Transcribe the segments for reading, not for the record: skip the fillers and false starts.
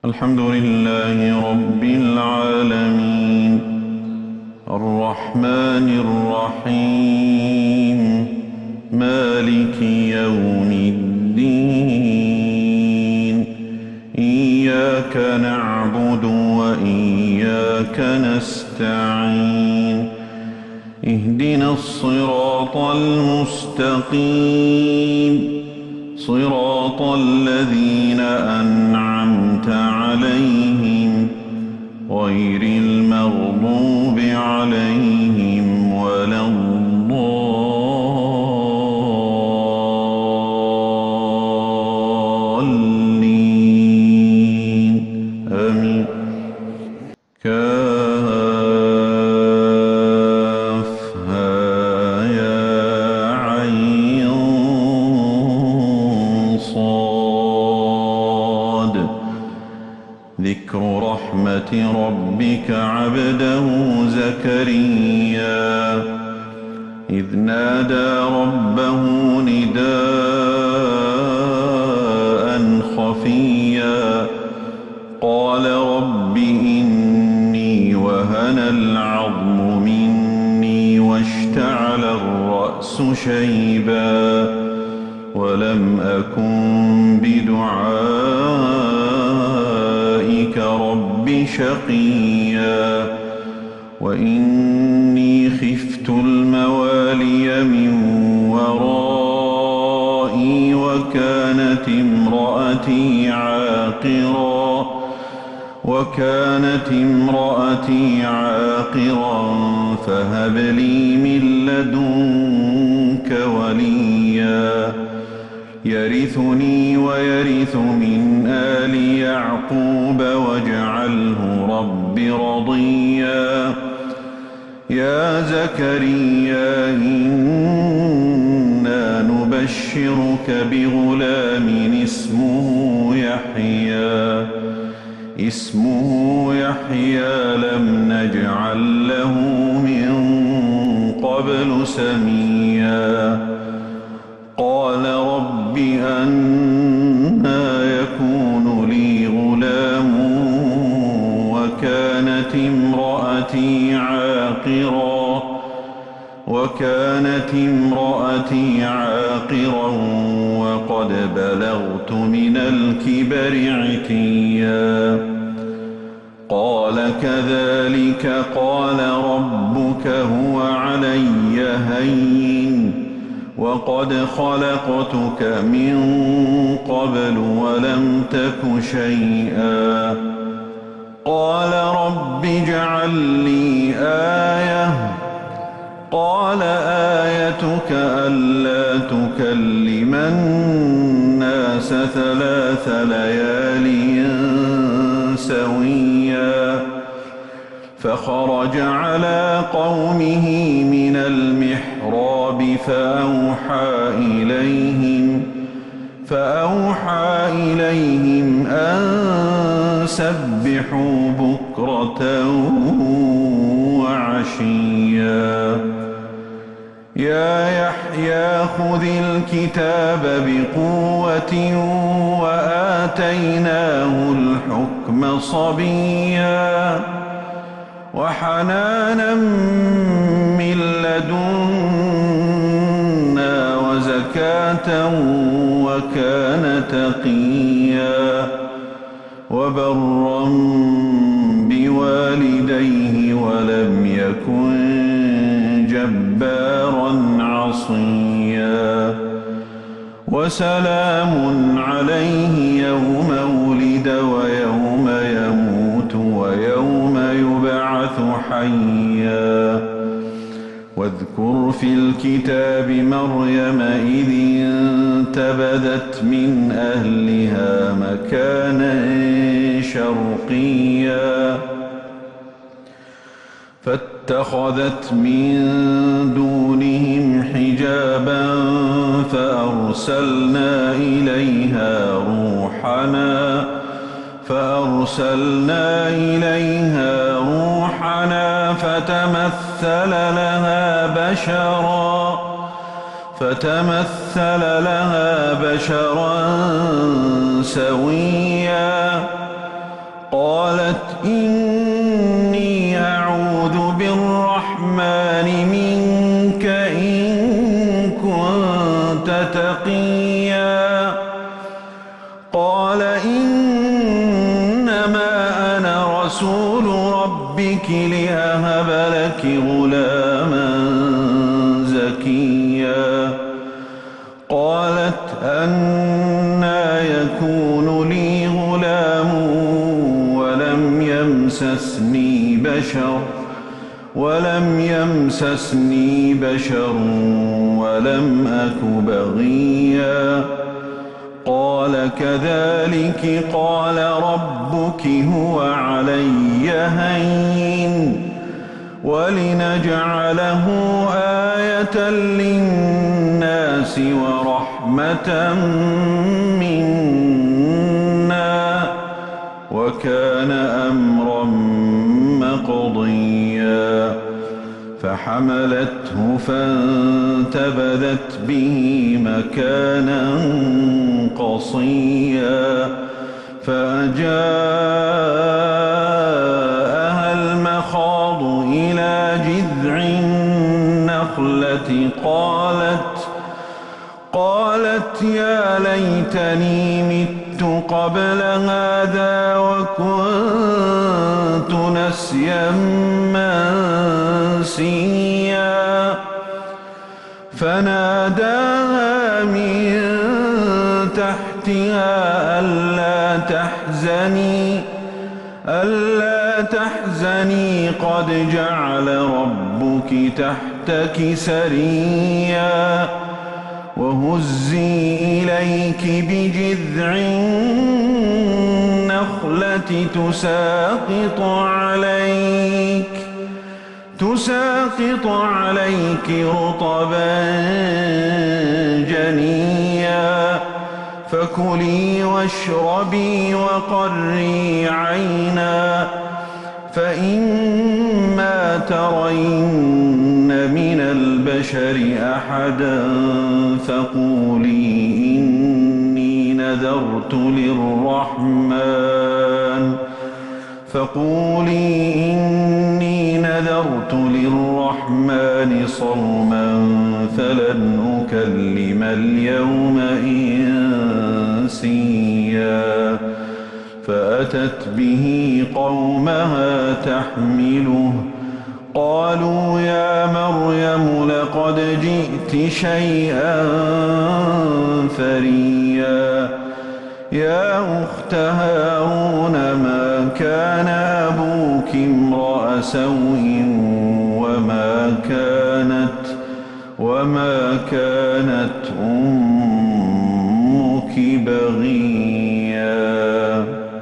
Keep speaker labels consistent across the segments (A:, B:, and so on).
A: الحمد لله رب العالمين الرحمن الرحيم مالك يوم الدين إياك نعبد وإياك نستعين اهدنا الصراط المستقيم صراط الذين أنعمت عليهم غير المغضوب عليهم ولا الضالين آمين. ذكر رحمة ربك عبده زكريا إذ نادى ربه نداء خفيا قال رب إني وهن العظم مني واشتعل الرأس شيبا ولم أكن بدعائك رب شقيا وإني خفت الموالي من ورائي وكانت امرأتي عاقرا فهب لي من لدنك وليا يرثني ويرث من آل يعقوب واجعله رب رضيا يا زكريا إنا نبشرك بغلام اسمه يحيى لم نجعل له من قبل سميا قال رب أنى يكون لي غلام وكانت امرأتي عاقرا وقد بلغت من الكبر عتيا قال كذلك قال ربك هو علي هين وقد خلقتك من قبل ولم تك شيئا قال رب اجعل لي آية قال آيتك ألا تكلم الناس 3 ليال سويا فخرج على قومه من المحراب فأوحى إليهم أن سبحوا بكرة وعشيا يا يحيى خذ الكتاب بقوة وآتيناه الحكم صبيا وحنانا من لدنا وزكاة وكان تقيا وبرا بوالديه ولم يكن جبارا عصيا وسلام عليه يوم ولد ويوم يموت ويوم يبعث حيا واذكر في الكتاب مريم إذ انتبذت من أهلها مكانا شرقيا فاتخذت من دونهم حجابا فأرسلنا إليها روحنا فتمثل لها بشرا سويا قالت إني أعوذ بالرحمن منك إن كنت تقيا قال إنما أنا رسول ربك لأهب لك غلاما زكيا قالت أنى يكون لي غلام ولم يمسسني بشر ولم أك بغيا قال كذلك قال ربك هو علي هين ولنجعله آية للناس ورحمة منا وكان أمرا مقضيا فحملته فانتبذت به مكانا قصيا فأجاءها المخاض إلى جذع النخلة قالت يا ليتني مت قبل هذا وكنت نسيا منسيا فناداها من تحتها ألا تحزني قد جعل ربك تحتك سريا وهزي إليك بجذع النخلة تساقط عليك رطبا جنيا فكلي واشربي وقري عينا فإما ترين من البشر أحدا فقولي إني نذرت للرحمن صوما فلن أكلم اليوم إنسيا فأتت به قومها تحمله قالوا يا مريم لقد جئت شيئا فريا يا أخت هارون ما كان أبوك امرأ سوء وما كانت أمك بغيا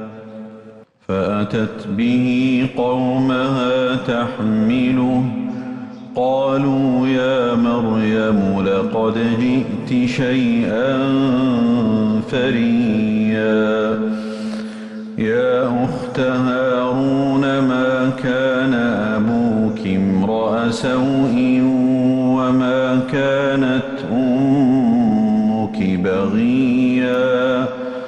A: فأتت به قومها تحمله قالوا يا مريم لقد جئت شيئا فريا يا أخت هارون ما كان أبوك امرأ سوء وما كانت أمك بغيا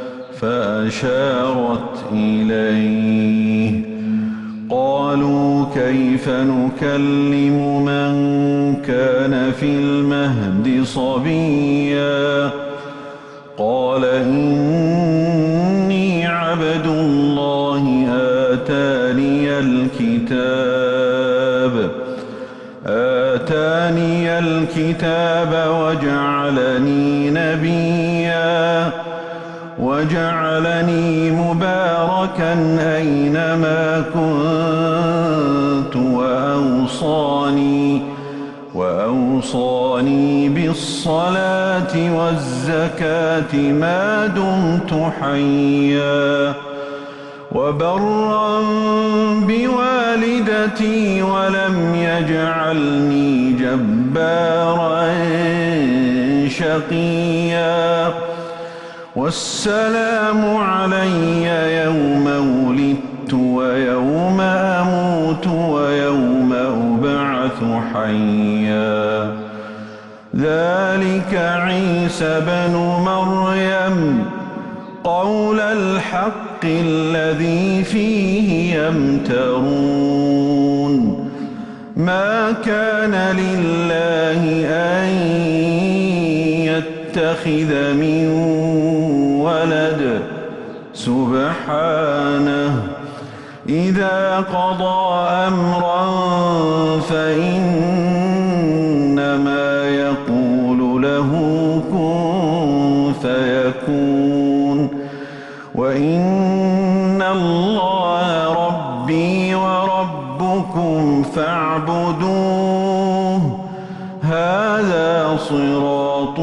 A: فأشارت إليه قالوا كيف نكلم من كان في المهد صبيا قال إني عبد الله آتاني الكتاب وجعلني مباركا أينما كنت وأوصاني بالصلاة والزكاة ما دمت حيا وبرا بوالدتي ولم يجعلني جبارا شقيا والسلام علي يوم ولدت ويوم أموت ويوم أبعث حيا ذلك عيسى بن مريم قول الحق الذي فيه يمترون ما كان لله أن يتخذ من ولد سبحانه إذا قضى أمرا فإنما يقول له كن فيكون وإن الله ربي وربكم فاعبدوه هذا صراط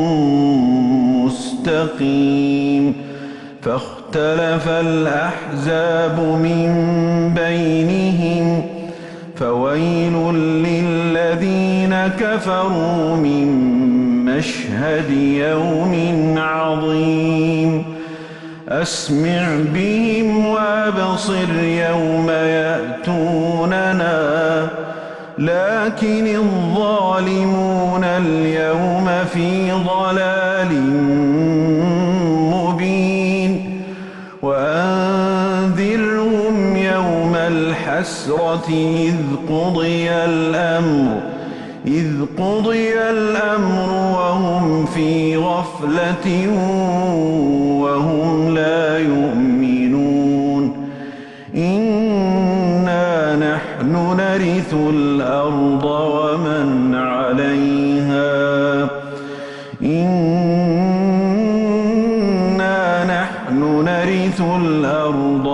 A: مستقيم فاختلف الأحزاب من بينهم فويل للذين كفروا من مشهد يوم عظيم أسمع بهم وأبصر يوم يأتوننا لكن الظالمون اليوم في ضلال مبين وأنذرهم يوم الحسرة إذ قضي الأمر وهم في غفلة وهم لا يؤمنون إنا نحن نرث الأرض ومن عليها إنا نحن نرث الأرض